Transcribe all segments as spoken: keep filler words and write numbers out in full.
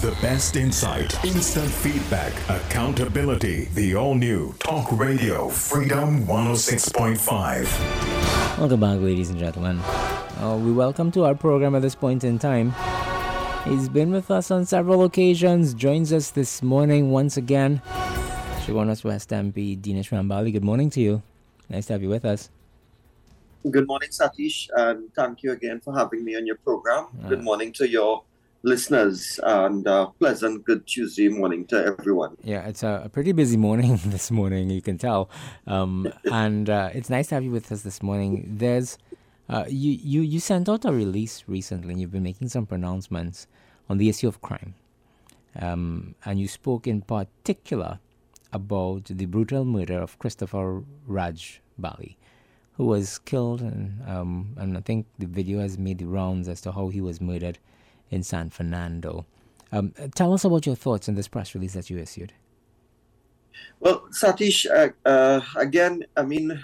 The best insight, instant feedback, accountability. The all-new Talk Radio Freedom one oh six point five. Welcome back, ladies and gentlemen. Uh, we welcome to our program at this point in time. He's been with us on several occasions, joins us this morning once again. Shogunas West M P Dinesh Rambali, good morning to you. Nice to have you with us. Good morning, Satish, and thank you again for having me on your program. Uh, good morning to your listeners, and uh, pleasant good Tuesday morning to everyone. Yeah, it's a, a pretty busy morning this morning, you can tell. Um, and uh, it's nice to have you with us this morning. There's uh, you, you, you sent out a release recently, and you've been making some pronouncements on the issue of crime. Um, and you spoke in particular about the brutal murder of Christopher Raj Bali, who was killed, and, um, and I think the video has made the rounds as to how he was murdered in San Fernando. Um, tell us about your thoughts on this press release that you issued. Well, Satish, uh, uh, again, I mean,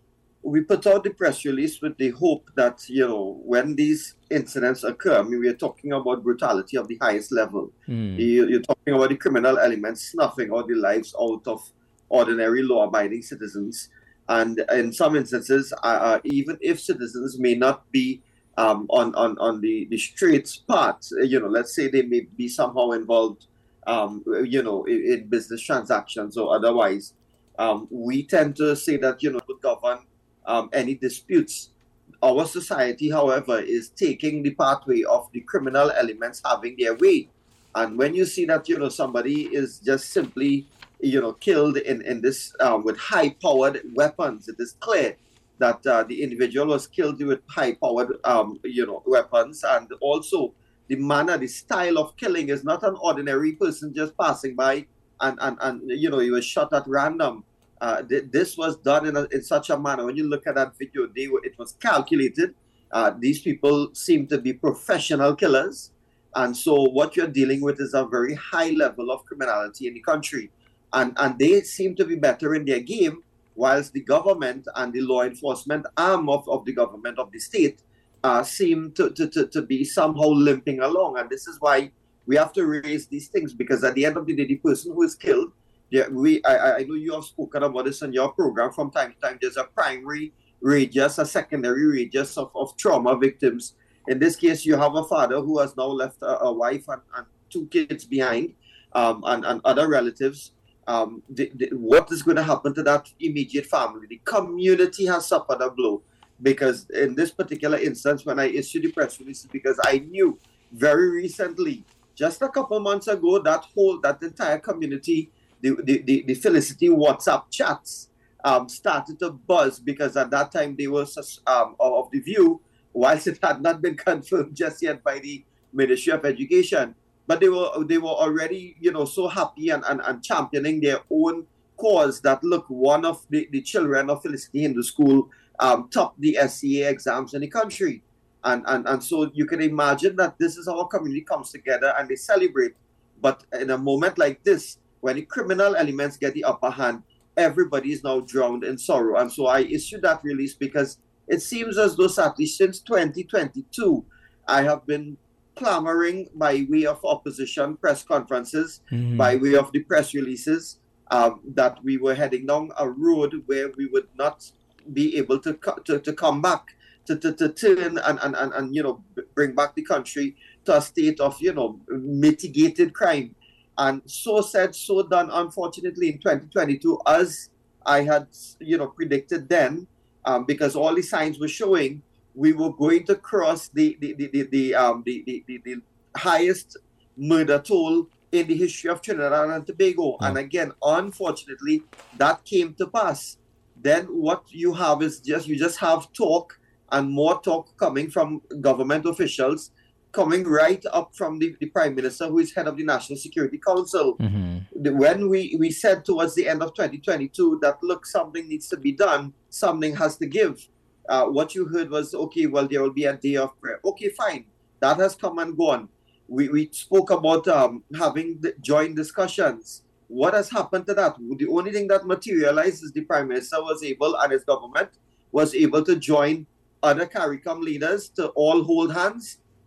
we put out the press release with the hope that, you know, when these incidents occur, I mean, we are talking about brutality of the highest level. Mm. You, you're talking about the criminal elements snuffing out the lives out of ordinary law-abiding citizens. And in some instances, uh, uh, even if citizens may not be um, on, on, on the, the straight path, you know, let's say they may be somehow involved, um, you know, in, in business transactions or otherwise, um, we tend to say that, you know, to govern um, any disputes. Our society, however, is taking the pathway of the criminal elements having their way. And when you see that, you know, somebody is just simply you know, killed in, in this, um, with high-powered weapons, it is clear that uh, the individual was killed with high-powered, um, you know, weapons. And also the manner, the style of killing is not an ordinary person just passing by and, and, and you know, he was shot at random. Uh, th- this was done in, a, in such a manner. When you look at that video, they were, it was calculated. Uh, these people seem to be professional killers. And so what you're dealing with is a very high level of criminality in the country. And, and they seem to be better in their game, whilst the government and the law enforcement arm of, of the government of the state uh, seem to, to, to, to be somehow limping along. And this is why we have to raise these things, because at the end of the day, the person who is killed, yeah, we I, I know you have spoken about this on your program from time to time. There's a primary radius, a secondary radius of, of trauma victims. In this case, you have a father who has now left a, a wife and, and two kids behind, um, and, and other relatives. Um, the, the, what is going to happen to that immediate family? The community has suffered a blow, because in this particular instance, when I issued the press release, because I knew very recently, just a couple months ago, that whole, that entire community, the, the, the, the Felicity WhatsApp chats um, started to buzz, because at that time they were um, of the view, whilst it had not been confirmed just yet by the Ministry of Education, but they were they were already, you know, so happy and, and, and championing their own cause that, look, one of the, the children of Felicity Hindu School um, topped the S C A exams in the country. And, and, and so you can imagine that this is how a community comes together and they celebrate. But in a moment like this, when the criminal elements get the upper hand, everybody is now drowned in sorrow. And so I issued that release because it seems as though, Satish, since twenty twenty-two, I have been clamoring by way of opposition press conferences, mm-hmm. by way of the press releases, um, that we were heading down a road where we would not be able to co- to, to come back, to, to, to turn and, and, and, and, you know, bring back the country to a state of, you know, mitigated crime. And so said, so done, unfortunately, in twenty twenty-two, as I had, you know, predicted then, um, because all the signs were showing we were going to cross the the the the, the um the, the, the, the highest murder toll in the history of Trinidad and Tobago. Mm. And again, unfortunately, that came to pass. Then what you have is just you just have talk and more talk coming from government officials, coming right up from the, the Prime Minister, who is head of the National Security Council. Mm-hmm. The, when we, we said towards the end of twenty twenty-two that, look, something needs to be done, something has to give. Uh, what you heard was, okay, well, there will be a day of prayer. Okay, fine. That has come and gone. We we spoke about um, having the joint discussions. What has happened to that? The only thing that materialized is the Prime Minister was able, and his government was able to join other CARICOM leaders to all hold hands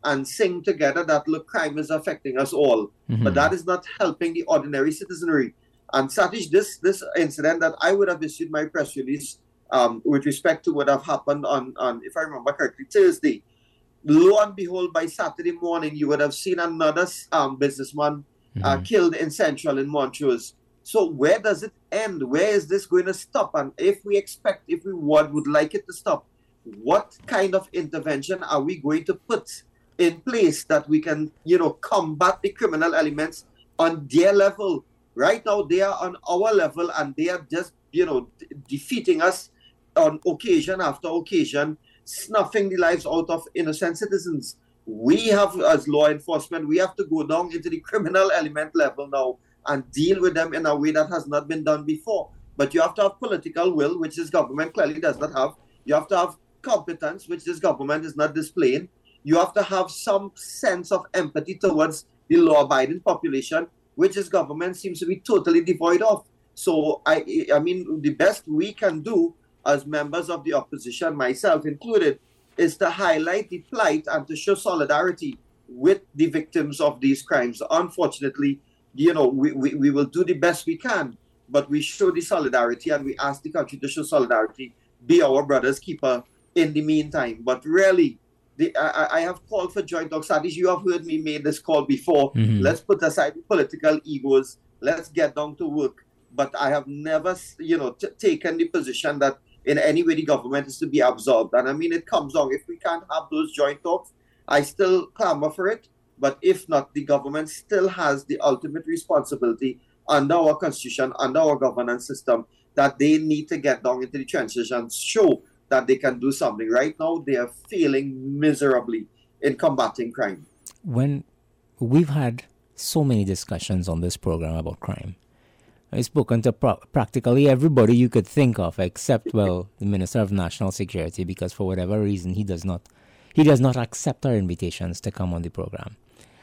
and sing together that, look, crime is affecting us all. Mm-hmm. But that is not helping the ordinary citizenry. And Satish, this this incident that I would have issued my press release um, with respect to what have happened on, on, if I remember correctly, Thursday. Lo and behold, by Saturday morning, you would have seen another um, businessman mm-hmm. uh, killed in Central in Montrose. So where does it end? Where is this going to stop? And if we expect, if we would, would like it to stop, what kind of intervention are we going to put in place that we can, you know, combat the criminal elements on their level? Right now, they are on our level and they are just, you know, d- defeating us on occasion after occasion, snuffing the lives out of innocent citizens. We have, as law enforcement, we have to go down into the criminal element level now and deal with them in a way that has not been done before. But you have to have political will, which this government clearly does not have. You have to have competence, which this government is not displaying. You have to have some sense of empathy towards the law-abiding population, which this government seems to be totally devoid of. So, I, I mean, the best we can do as members of the opposition, myself included, is to highlight the plight and to show solidarity with the victims of these crimes. Unfortunately, you know, we, we, we will do the best we can, but we show the solidarity and we ask the country to show solidarity, be our brother's keeper in the meantime. But really, the, I, I have called for joint talks. Satish, you have heard me make this call before. Mm-hmm. Let's put aside the political egos. Let's get down to work. But I have never, you know, t- taken the position that in any way the government is to be absolved. And I mean, it comes on. If we can't have those joint talks, I still clamor for it. But if not, the government still has the ultimate responsibility under our constitution, under our governance system, that they need to get down into the trenches and show that they can do something. Right now, they are failing miserably in combating crime. When we've had so many discussions on this program about crime, I've spoken to pro- practically everybody you could think of, except, well, the Minister of National Security, because for whatever reason, he does not he does not accept our invitations to come on the program.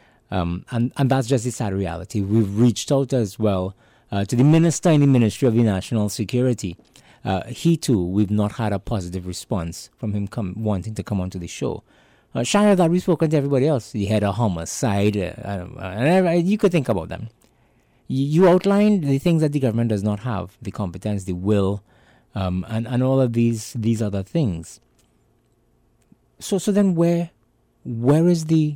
Um, and, and that's just the sad reality. We've reached out as well uh, to the Minister in the Ministry of the National Security. Uh, he, too, we've not had a positive response from him come, wanting to come onto the show. Uh, Shana, that we've spoken to everybody else. The head of homicide, uh, uh, and you could think about them. You outlined the things that the government does not have, the competence, the will, um, and, and all of these these other things. So so then where where is the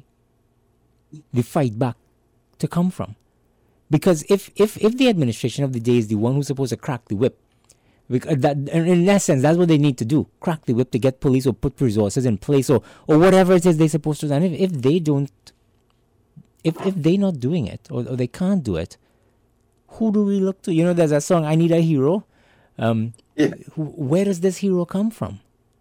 the fight back to come from? Because if, if, if the administration of the day is the one who's supposed to crack the whip, that in essence, that's what they need to do, crack the whip to get police or put resources in place or, or whatever it is they're supposed to do. And if, if they don't, if, if they're not doing it or, or they can't do it, who do we look to? You know, there's a song, I Need a Hero. Um, yeah. Where does this hero come from?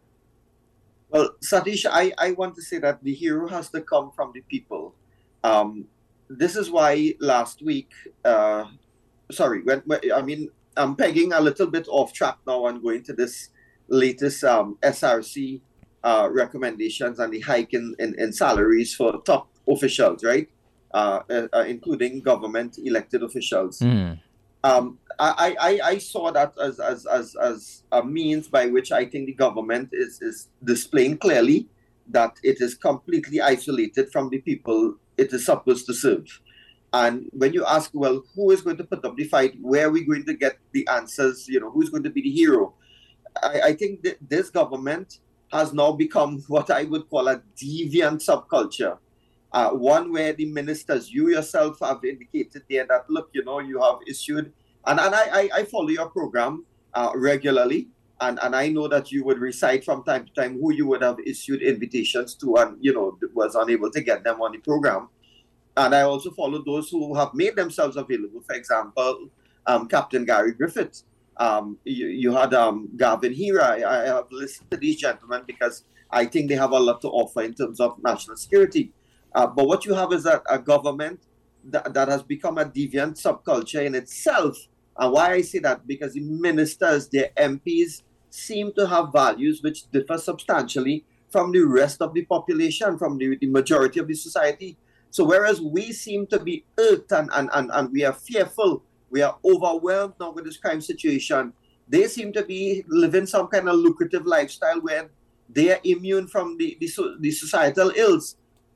Well, Satish, I, I want to say that the hero has to come from the people. Um, this is why last week, uh, sorry, when, when, I mean, I'm pegging a little bit off track now and going to this latest um, S R C uh, recommendations and the hike in, in, in salaries for top officials, right? Uh, uh, including government elected officials. Mm. Um, I, I, I saw that as, as, as, as a means by which I think the government is, is displaying clearly that it is completely isolated from the people it is supposed to serve. And when you ask, well, who is going to put up the fight? Where are we going to get the answers? You know, who's going to be the hero? I, I think that this government has now become what I would call a deviant subculture. Uh, one where the ministers, you yourself have indicated there that, look, you know, you have issued, and, and I, I, I follow your program uh, regularly, and, and I know that you would recite from time to time who you would have issued invitations to and, you know, was unable to get them on the program. And I also follow those who have made themselves available. For example, um, Captain Gary Griffith. Um, you, you had um, Gavin Hira. I, I have listened to these gentlemen because I think they have a lot to offer in terms of national security. Uh, but what you have is a, a government that, that has become a deviant subculture in itself. And why I say that? Because the ministers, their M Ps, seem to have values which differ substantially from the rest of the population, from the, the majority of the society. So whereas we seem to be irked and, and, and, and we are fearful, we are overwhelmed now with this crime situation, they seem to be living some kind of lucrative lifestyle where they are immune from the, the, the societal ills.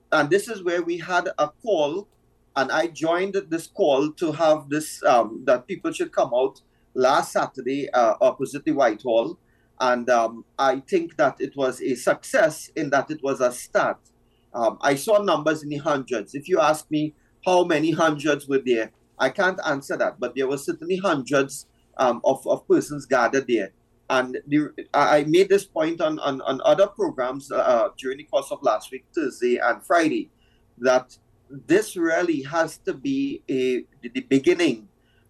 and this is where we had a call, and I joined this call to have this, um, that people should come out last Saturday uh, opposite the Whitehall. And um, I think that it was a success in that it was a start. Um, I saw numbers in the hundreds. If you ask me how many hundreds were there, I can't answer that, but there were certainly hundreds um, of, of persons gathered there. And the, I made this point on, on, on other programs uh, during the course of last week, Thursday and Friday, that this really has to be a, the beginning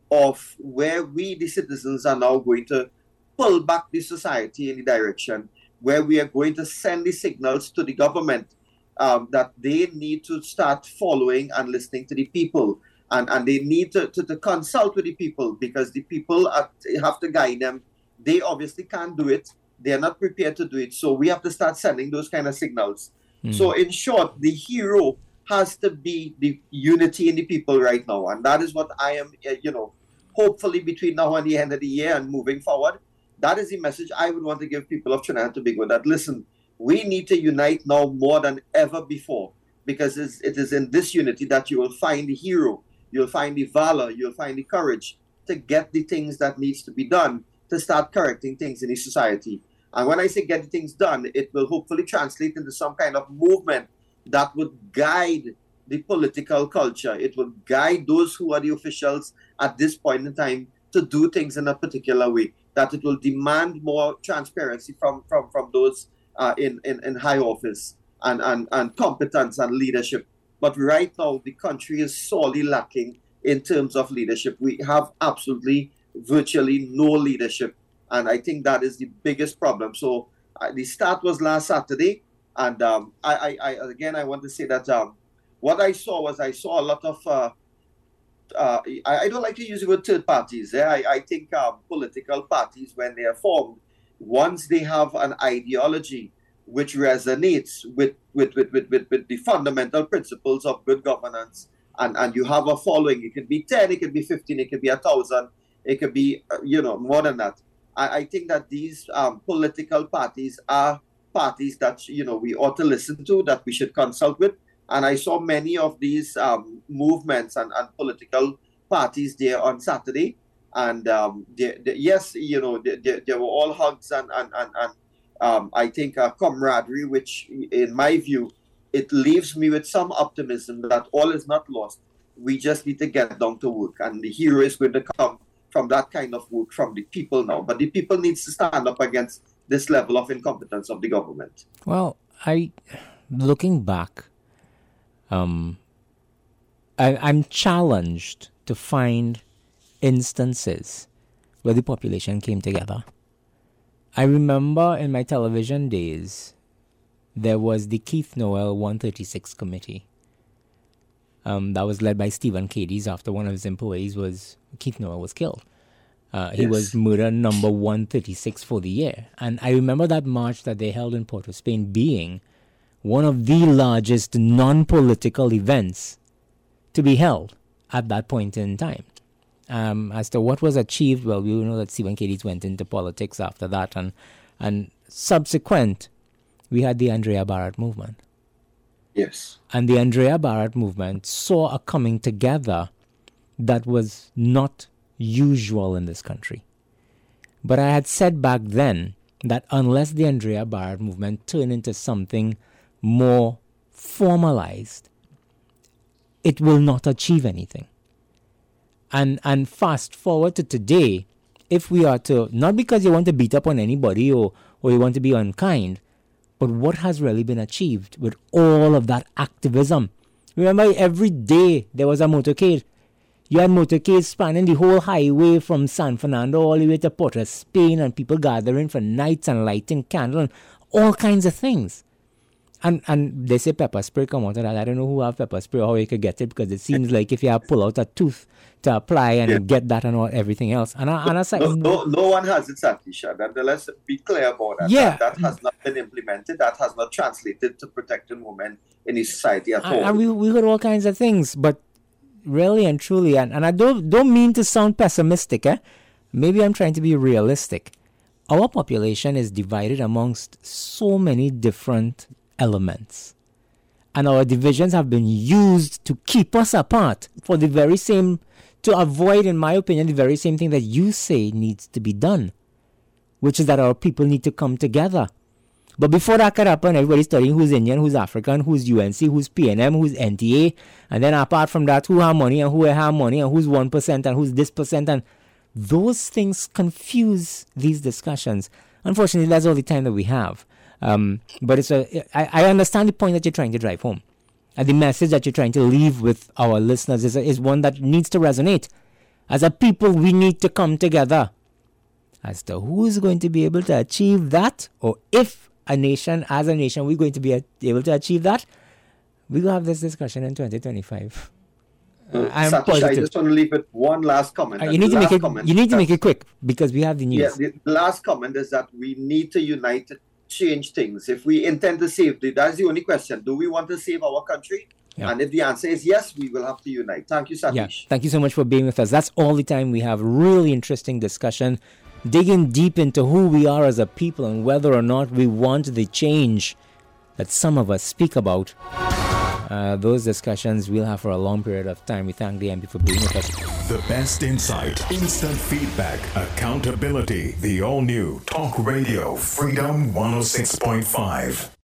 of where we, the citizens, are now going to pull back the society in the direction where we are going to send the signals to the government um, that they need to start following and listening to the people. And, and they need to, to, to consult with the people, because the people are, have to guide them. They obviously can't do it. They're not prepared to do it. So we have to start sending those kind of signals. Mm. So in short, the hero has to be the unity in the people right now. And that is what I am, uh, you know, hopefully between now and the end of the year and moving forward, that is the message I would want to give people of Trinidad and Tobago, that listen, we need to unite now more than ever before, because it's, it is in this unity that you will find the hero, you'll find the valor, you'll find the courage to get the things that needs to be done to start correcting things in the society. And when I say get the things done, it will hopefully translate into some kind of movement that would guide the political culture. It will guide those who are the officials at this point in time to do things in a particular way, that it will demand more transparency from, from, from those uh, in, in, in high office and, and, and competence and leadership. But right now, the country is sorely lacking in terms of leadership. We have absolutely, virtually no leadership. And I think that is the biggest problem. So uh, the start was last Saturday. And um, I, I, I, again, I want to say that um, what I saw was I saw a lot of, uh, uh, I, I don't like to use the word third parties. Eh? I, I think um, political parties, when they are formed, once they have an ideology which resonates with, with, with, with, with, with the fundamental principles of good governance, and, and you have a following, it could be ten, it could be fifteen, it could be a thousand, it could be, uh, you know, more than that. I, I think that these um, political parties are parties that, you know, we ought to listen to, that we should consult with. And I saw many of these um, movements and, and political parties there on Saturday. And um, they, they, yes, you know, they, they, they were all hugs and, and, and, and um, I think a camaraderie, which in my view, it leaves me with some optimism that all is not lost. We just need to get down to work. And the hero is going to come from that kind of work from the people now. But the people needs to stand up against this level of incompetence of the government. Well, I, looking back, um, I, I'm challenged to find instances where the population came together. I remember in my television days, there was the Keith Noel one thirty-six committee. Um, that was led by Stephen Cadiz after one of his employees was, Keith Noel was killed. Uh, he yes. was murder number one thirty-six for the year. And I remember that march that they held in Port of Spain being one of the largest non-political events to be held at that point in time. Um, as to what was achieved, well, we know that Stephen Cadiz went into politics after that. And, and subsequent, we had the Andrea Barrett movement. Yes. And the Andrea Barrett movement saw a coming together that was not usual in this country. But I had said back then that unless the Andrea Barrett movement turned into something more formalized, it will not achieve anything. And and fast forward to today, if we are to, not because you want to beat up on anybody or, or you want to be unkind, but what has really been achieved with all of that activism? Remember, every day there was a motorcade. You had motorcades spanning the whole highway from San Fernando all the way to Port of Spain, and people gathering for nights and lighting candles and all kinds of things. And and they say pepper spray come out of that. I don't know who have pepper spray or how you could get it, because it seems like if you have pull out a tooth to apply and yeah. get that and all everything else. And I, and I say, no, no, no one has it, Satisha. That, let's be clear about that. Yeah. That, that has not been implemented. That has not translated to protecting women in the society at and, all. And we we heard all kinds of things, but really and truly, and, and I don't don't mean to sound pessimistic, eh? Maybe I'm trying to be realistic. Our population is divided amongst so many different elements. And our divisions have been used to keep us apart for the very same, to avoid, in my opinion, the very same thing that you say needs to be done, which is that our people need to come together. But before that could happen, everybody's studying who's Indian, who's African, who's U N C, who's P N M, who's N T A. And then apart from that, who have money and who have money and who's one percent and who's this percent. And those things confuse these discussions. Unfortunately, that's all the time that we have. Um, but it's a, I, I understand the point that you're trying to drive home. And the message that you're trying to leave with our listeners is, is one that needs to resonate. As a people, we need to come together. As to who is going to be able to achieve that, or if a nation, as a nation, we're going to be able to achieve that, we will have this discussion in twenty twenty-five. Uh, I'm Satish, positive. I just want to leave with one last comment. Uh, you need to make it. You need to make it quick because we have the news. Yeah, the last comment is that we need to unite to change things. If we intend to save, the, that's the only question. Do we want to save our country? Yeah. And if the answer is yes, we will have to unite. Thank you, Satish. Yeah. Thank you so much for being with us. That's all the time we have. Really interesting discussion, digging deep into who we are as a people and whether or not we want the change that some of us speak about. Uh, those discussions we'll have for a long period of time. We thank the M P for being with us. The best insight, instant feedback, accountability. The all-new Talk Radio Freedom one oh six point five.